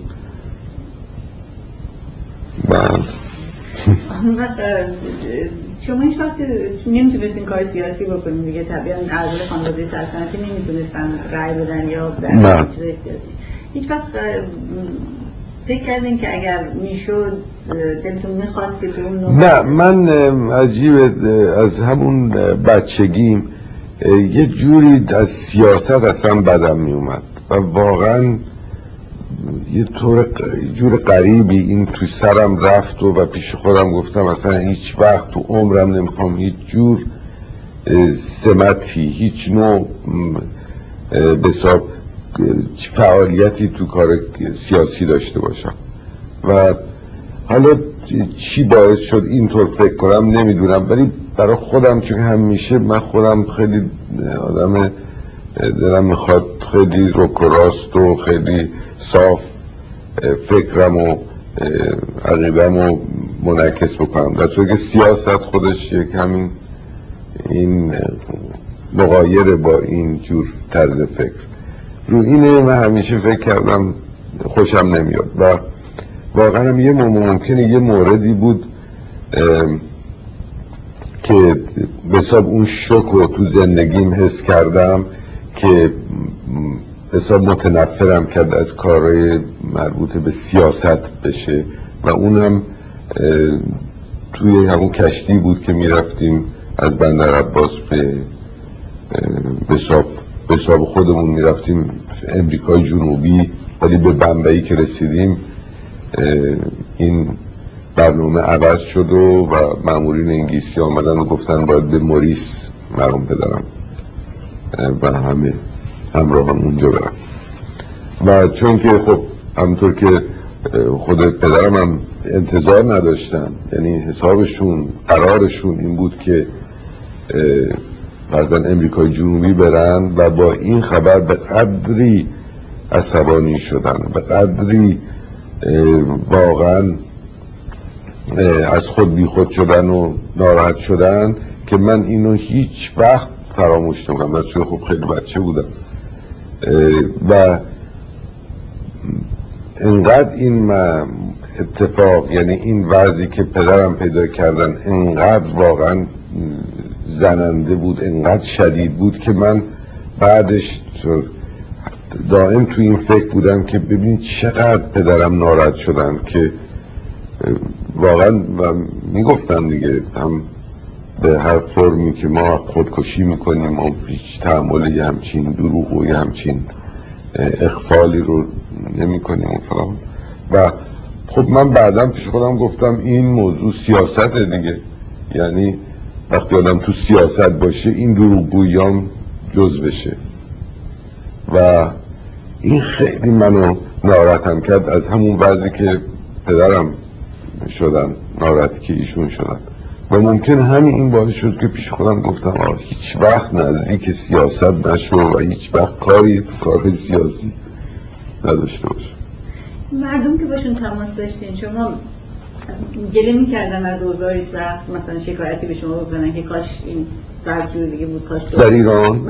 شما هیچ وقت نمیتونستین کار سیاسی بکنید دیگه، طبعا اعضای خانواده سلطنتی نمیتونستن رأی بدن یا در چیزای سیاسی. هیچ وقت فکر کردین که اگر میشد دلتون میخواست که تو اون نوع؟ نه، من عجیبه از همون بچگیم یه جوری از سیاست اصلا بدم میومد و واقعا یه جور غریبی این تو سرم رفت و پیش خودم گفتم اصلا هیچ وقت تو عمرم نمیخوام هیچ جور سمتی، هیچ نوع بساب فعالیتی تو کار سیاسی داشته باشم. و حالا چی باعث شد اینطور فکر کنم نمیدونم، ولی برای خودم چون همیشه من خودم خیلی آدم دلم میخواد خیلی رک و راست و خیلی صاف فکرم و عقیدم و منعکس بکنم، در صورتی که سیاست خودش یک همین این مغایر با این جور طرز فکر رو اینه. من همیشه فکر کردم خوشم نمیاد و واقعا هم ممکنه یه موردی بود که بساب اون شوک رو تو زندگیم حس کردم که بساب متنفرم کرد از کارهای مربوط به سیاست بشه و اونم توی همون کشتی بود که میرفتیم از بندر عباس به بساب خودمون میرفتیم امریکای جنوبی، ولی به بمبئی که رسیدیم این برنامه عوض شد و مامورین انگلیسی آمدن و گفتن باید به موریس مرحوم پدرم و همه همراه هم اونجا برم. و چون که خب همونطور که خود پدرم هم انتظار نداشتن، یعنی حسابشون قرارشون این بود که بعضا امریکای جنوبی برن و با این خبر به قدری عصبانی شدن، به قدری واقعا از خود بی خود شدن و ناراحت شدن که من اینو هیچ وقت فراموش نمی‌کنم. من خب خیلی بچه بودم و انقدر این اتفاق، یعنی این وضعی که پدرم پیدا کردن انقدر واقعا زننده بود، انقدر شدید بود که من بعدش دائم تو این فکر بودم که ببین چقدر پدرم ناراحت شدن که واقعا میگفتن دیگه هم به هر فرمی که ما خودکشی میکنیم ما هیچ تحمل یه همچین دروغ و یه همچین اخفالی رو نمی کنیم و خب من بعدم پیش خودم گفتم این موضوع سیاسته دیگه، یعنی وقتی آدم تو سیاست باشه این دروغگوییام جز بشه و این خیلی منو ناراحتم کرد از همون وضعی که پدرم شدن، ناراحتی که ایشون شدن و ممکن همین این باعث شد که پیش خودم گفتم هیچ وقت نزدیک سیاست نشو و هیچ وقت کار سیاسی نداشته باشه. مردم که باشون تماس داشتین شما گله می‌کردن از اوضاع هیچ وقت مثلا شکایتی به شما بکنن که کاش این فرسو دیگه بود کاش در ایران؟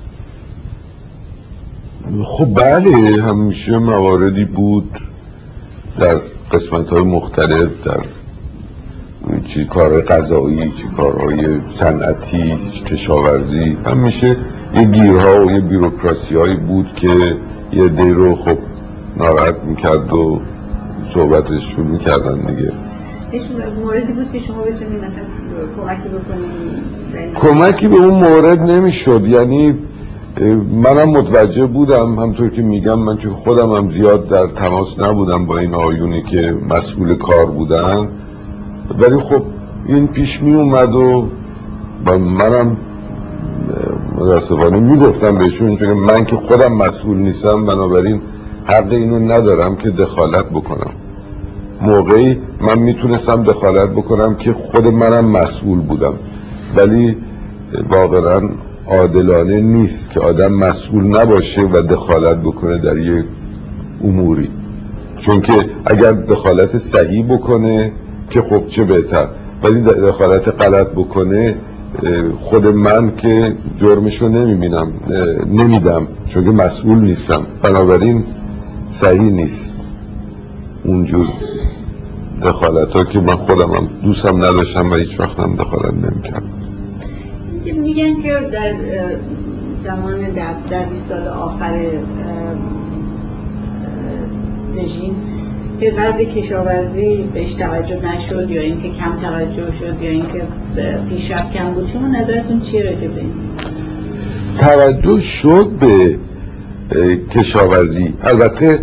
خب بله همیشه مواردی بود در قسمت‌های مختلف، در چی کارهای قضایی، چی کارهای صنعتی، کشاورزی، همیشه یه گیرها و یه بیروکراسی‌هایی بود که یه عده‌ای رو خب ناراحت می‌کرد و صحبتشون می‌کردن دیگه. هیچ موردی بود که شما بتونید مثلا کمکی بکنید؟ کمکی به اون مورد نمی‌شد، یعنی منم متوجه بودم همطور که میگم من چون خودم هم زیاد در تماس نبودم با این آقایونی که مسئول کار بودن، ولی خب این پیش می اومد و منم متاسفانه میگفتم بهشون چون من که خودم مسئول نیستم بنابراین حق اینو ندارم که دخالت بکنم. موقعی من میتونستم دخالت بکنم که خود منم مسئول بودم، ولی واقعا عادلانه نیست که آدم مسئول نباشه و دخالت بکنه در یک اموری، چون که اگر دخالت صحیح بکنه که خب چه بهتر، ولی دخالت غلط بکنه خود من که جرمشو نمیدم چون که مسئول نیستم، بنابراین صحیح نیست اونجور دخالت ها که من خودم هم دوستم نداشتم و هیچ وقت هم دخالت نمی‌کردم. میگن که در زمان در 20 سال آخر رژیم که وضع کشاورزی بهش توجه نشد یا اینکه کم توجه شد یا اینکه پیشرفت کم بود، شما نظرتون چیه راجع به این؟ توجه شد به کشاورزی، البته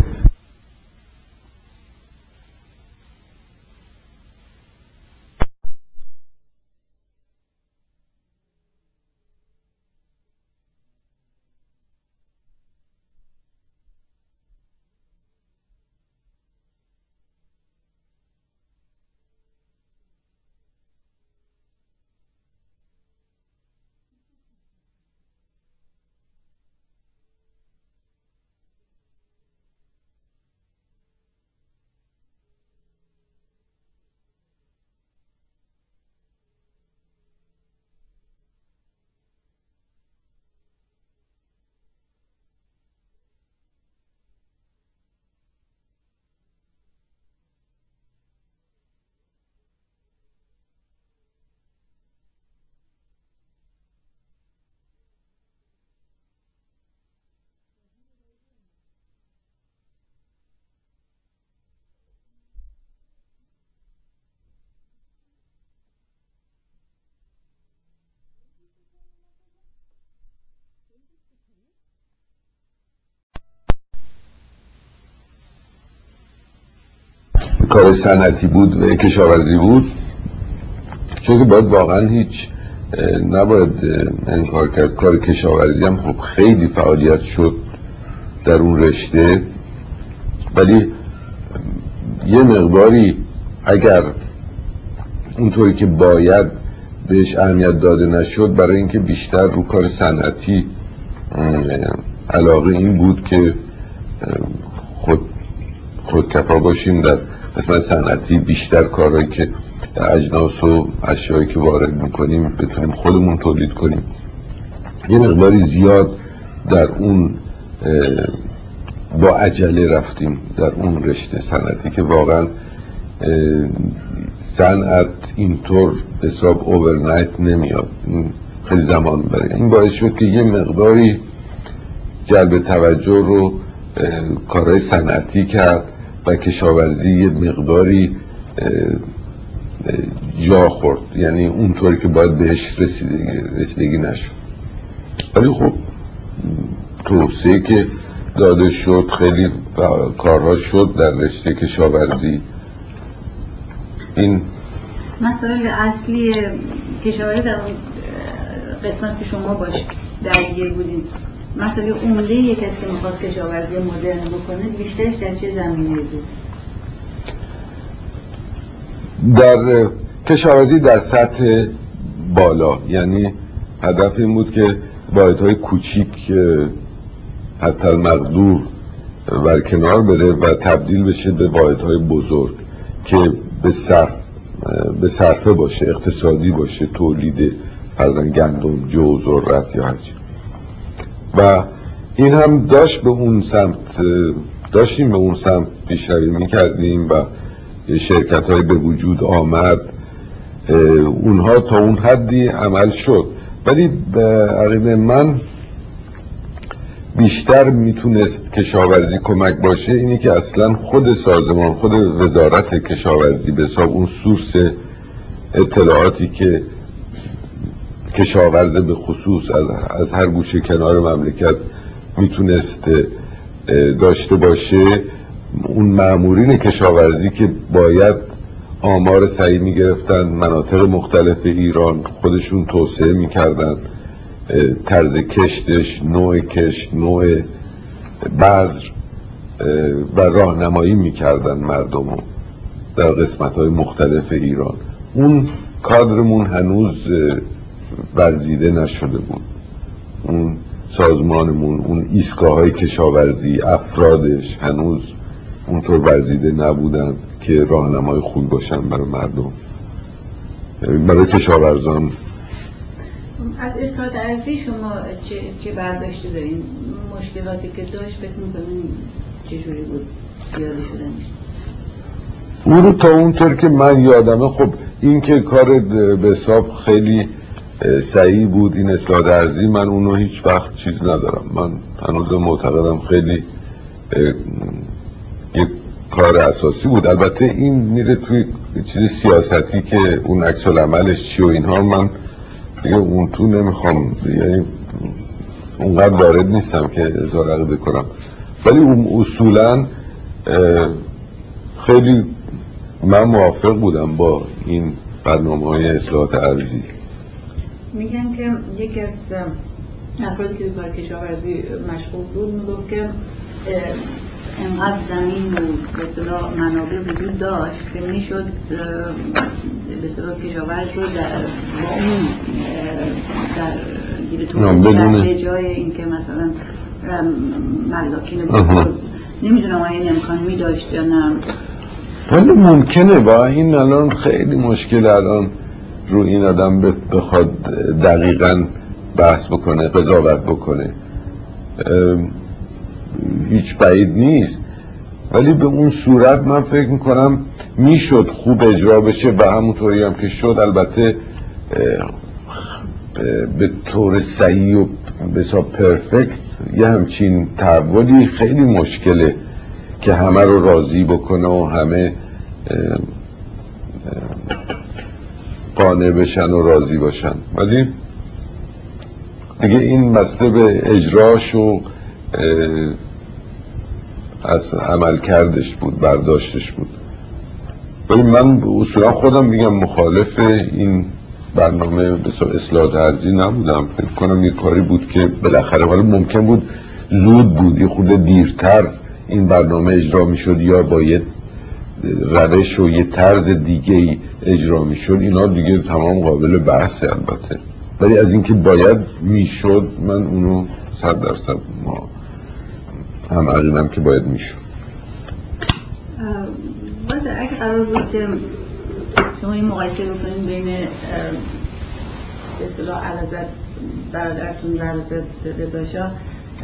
کار صنعتی بود و کشاورزی بود، چون که باید واقعا هیچ نباید انکار کرد کار کشاورزی هم خب خیلی فعالیت شد در اون رشته، ولی یه مقداری اگر اونطوری که باید بهش اهمیت داده نشد، برای اینکه بیشتر رو کار صنعتی علاقه این بود که خودکفا باشیم در مثلا صنعتی، بیشتر کارهایی که اجناس و اشیایی که وارد میکنیم بتونیم خودمون تولید کنیم. یه مقداری زیاد در اون با عجله رفتیم در اون رشته صنعتی که واقعا صنعت اینطور حساب اوورنایت نمیاد، خیلی زمان میبره. این باعث شد که یه مقداری جلب توجه رو کارهای صنعتی کرد و کشاورزی یه مقداری جا خورد، یعنی اونطوری که باید بهش رسیدگی نشد. ولی خب توسعه که داده شد، خیلی کارها شد در رشته کشاورزی. این مسائل اصلی کشاورزی در اون قسمت که شما باش درگیر بودید، مسئله عمده یک کسی که میخواست کشاورزی مدرن بکنه بیشترش در چه زمینه بود؟ در کشاورزی در سطح بالا، یعنی هدف این بود که واحدهای کوچیک حتی المقدور برکنار بره و تبدیل بشه به واحدهای بزرگ که به صرفه باشه، اقتصادی باشه، تولید فرضاً گندم، جو، ذرت یا هرچی. و این هم داشتیم به اون سمت پیشروی میکردیم و شرکت های به وجود آمد، اونها تا اون حدی عمل شد. ولی به عقیده من بیشتر میتونست کشاورزی کمک باشه اینی که اصلا خود سازمان، خود وزارت کشاورزی به حساب اون سورس اطلاعاتی که کشاورز به خصوص از هر گوشه کنار مملکت میتونست داشته باشه، اون مامورین کشاورزی که باید آمار صحیح میگرفتن، مناطق مختلف ایران خودشون توسعه میکردن، طرز کشتش، نوع کشت، نوع بذر و راهنمایی میکردن مردمو در قسمت‌های مختلف ایران. اون کادرمون هنوز ورزیده نشده بود، اون سازمانمون، اون ایستگاه‌های کشاورزی، افرادش هنوز اونطور ورزیده نبودن که راهنمای خوب باشن برای مردم، برای کشاورزان. از اصلاحات ارضی شما چه برداشتی دارین؟ مشکلاتی که داشت فکر می‌کنین چجوری بود پیاده شده میشه؟ اون رو تا اونطور که من یادمه، خب این که کار به حساب خیلی صحیح بود این اصلاحات ارضی، من اونو هیچ وقت چیز ندارم، من هنوز معتقدم خیلی یک کار اساسی بود. البته این میره توی چیز سیاستی که اون عکس العملش چی و اینها، من دیگه اون تو نمیخوام، یعنی اونقدر وارد نیستم که اظهار عقیده کنم. ولی اون اصولا خیلی من موافق بودم با این برنامه‌های اصلاحات ارضی. میگن که یکی از افرادی که به کار کشاورزی مشغول بود میگفت که انقدر زمین و به اصطلاح منابع وجود داشت که میشد به اصطلاح کشاورز رو با اون در گیرتون به جای اینکه مثلا ملاکین نمیدونم این امکان میداشت یا نه. ولی ممکنه با این الان خیلی مشکل الان رو این آدم بخواد دقیقاً بحث بکنه، قضاوت بکنه، هیچ بعید نیست. ولی به اون صورت من فکر میکنم میشد خوب اجرا بشه و همونطوری هم که شد. البته به طور صحیح و بسا پرفکت یه همچین تحولی خیلی مشکله که همه رو راضی بکنه و همه قانع بشن و راضی باشن. ولی دیگه این مسئله به اجراش و از عمل کردش بود، برداشتش بود. ولی من اصولا خودم میگم مخالف این برنامه اصلاحات ارضی نبودم. فکر کنم یه کاری بود که بالاخره، حالا ممکن بود زود بود، یه خورده دیرتر این برنامه اجرا میشد یا با یه روش و یه طرز دیگه اجرا میشد، اینا دیگه تمام قابل بحثه البته. ولی از اینکه باید میشد، من اونو 100% ما هم عقیدم که باید میشد. باید اگه قرار بود که شما این مقایسه بکنید بین به اصطلاح علازت برادرتون و علازت رضا شاه،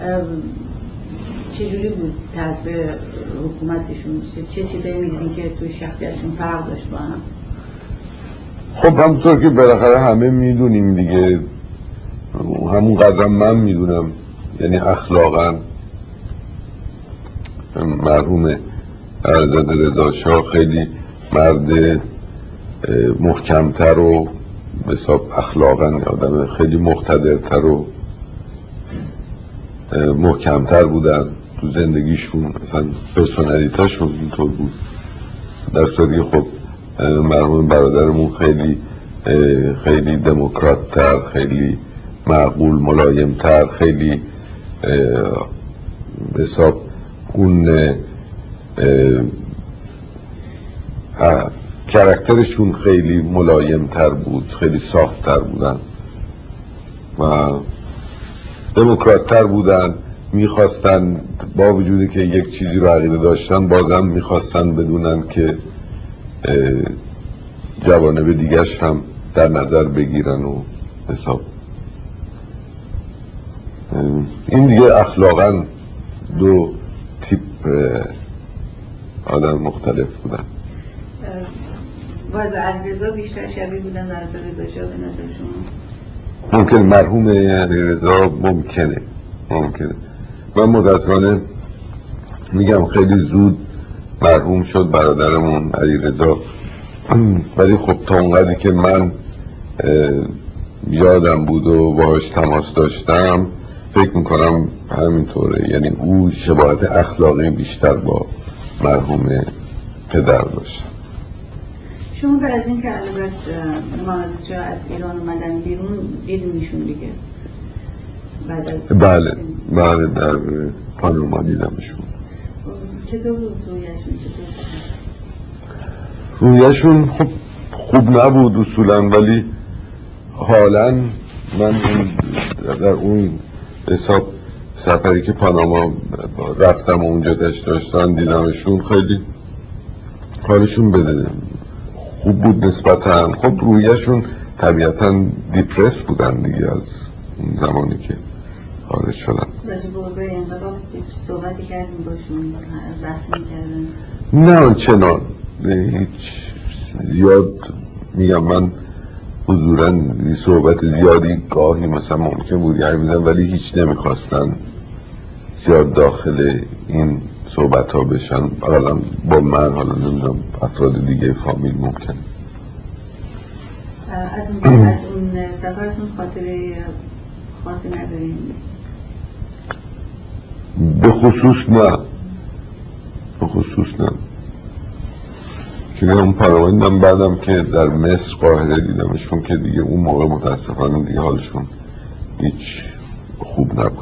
چجوری بود طرز حکومتشون؟ چه چیزایی میدونی که توی شخصیتشون فرق داشت با هم؟ خب همونطور که بالاخره همه میدونیم دیگه، همون قدرم من میدونم، یعنی اخلاقا مرحوم ارزد رضا شاه خیلی مرد محکمتر و حساب اخلاقا آدم خیلی مقتدرتر و محکمتر بودن تو زندگیشون، مثلا پرسونالیتاشون اینطور بود. در صورتی که خب مرحوم برادرمون خیلی دموکرات تر، خیلی معقول ملایم تر، خیلی حساب اون کرکترشون خیلی ملایم تر بود، خیلی صاف تر بودن و دموکرات تر بودن. میخواستن با وجودی که یک چیزی رو عقیده داشتن بازم میخواستن بدونن که جوانب دیگرش هم در نظر بگیرن و حساب. این دیگه اخلاقا دو تیپ آدم مختلف بودن. باز علیرضا بیشتر شبیه بودن از رضا شاه به نظر شما؟ ممکن مرحوم علیرضا ممکنه. من متاسفانه میگم خیلی زود مرحوم شد برادرمون علیرضا، ولی خب تا اونقدری که من یادم بود و باهاش تماس داشتم فکر میکنم همینطوره. یعنی او شباهت اخلاقی بیشتر با مرحوم پدر داشت. شما بعد از این که البته مهندس‌ها از ایران اومدن بیرون دیدونیشون دیگه؟ بعد از بله در پاناما دیدمشون. چطور بود رویشون؟ خب خوب نبود اصولا، ولی حالا من در اون حساب سفری که پاناما رفتم و اونجا داشتن دیدمشون خیلی حالشون بده خوب بود نسبتاً. خب رویشون طبیعتاً دیپرس بودن دیگه از اون زمانی که خارج شدن. راجع به اوضاع انقلاب صحبتی کردیم باشون، بحث می‌کردن؟ نه چنان هیچ زیاد. میگم من حضوراً صحبت زیادی گاهی مثلا ممکن بود یعنی میدن، ولی هیچ نمیخواستن زیاد داخل این صحبت ها بشن. اقلا با من، حالا نمیدونم افراد دیگه فامیل ممکن. از اون سفرتون خاطره خاصی نداریم؟ به خصوص نه چون اون پاناما بعدم که در مصر قاهره دیدمشون که دیگه اون موقع متاسفانه دیگه حالشون هیچ خوب نبود.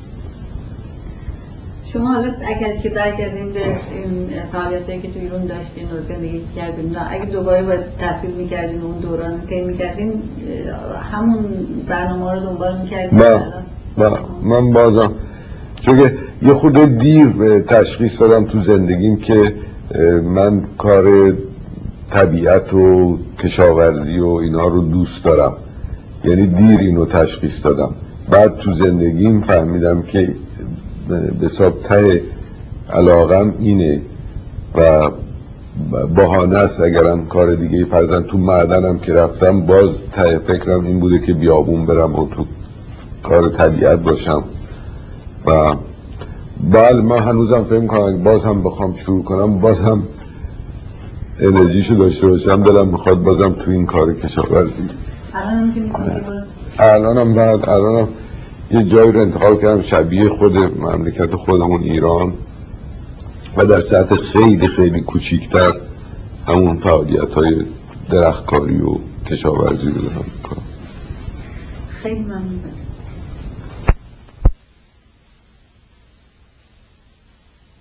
شما حالا اگر که برگردین به این فعالیتایی که تو ایران داشتین و زندگی کردین، اگه دوباره باید تحصیل میکردین اون دوران که میکردین همون برنامه رو دنبال میکردین؟ من بازم چون یه خود دیر تشخیص دادم تو زندگیم که من کار طبیعت و کشاورزی و اینا رو دوست دارم. یعنی دیر اینو تشخیص دادم. بعد تو زندگیم فهمیدم که به حساب ته علاقم اینه و بهانه است اگرم کار دیگه فرضاً تو معدنم که رفتم باز ته فکرم این بوده که بیابون برم و تو کار طبیعت باشم. و بله من هنوزم فکر می‌کنم باز هم بخوام شروع کنم باز هم انرژیشو داشته باشم دلم میخواد بازم تو این کار کشاورزی. الانم یه جایی رو انتخاب کردم شبیه خود مملکت خودمون ایران و در سطح خیلی خیلی کوچیکتر همون فعالیت‌های درختکاری و کشاورزی رو دارم میکنم. خیلی ممنون.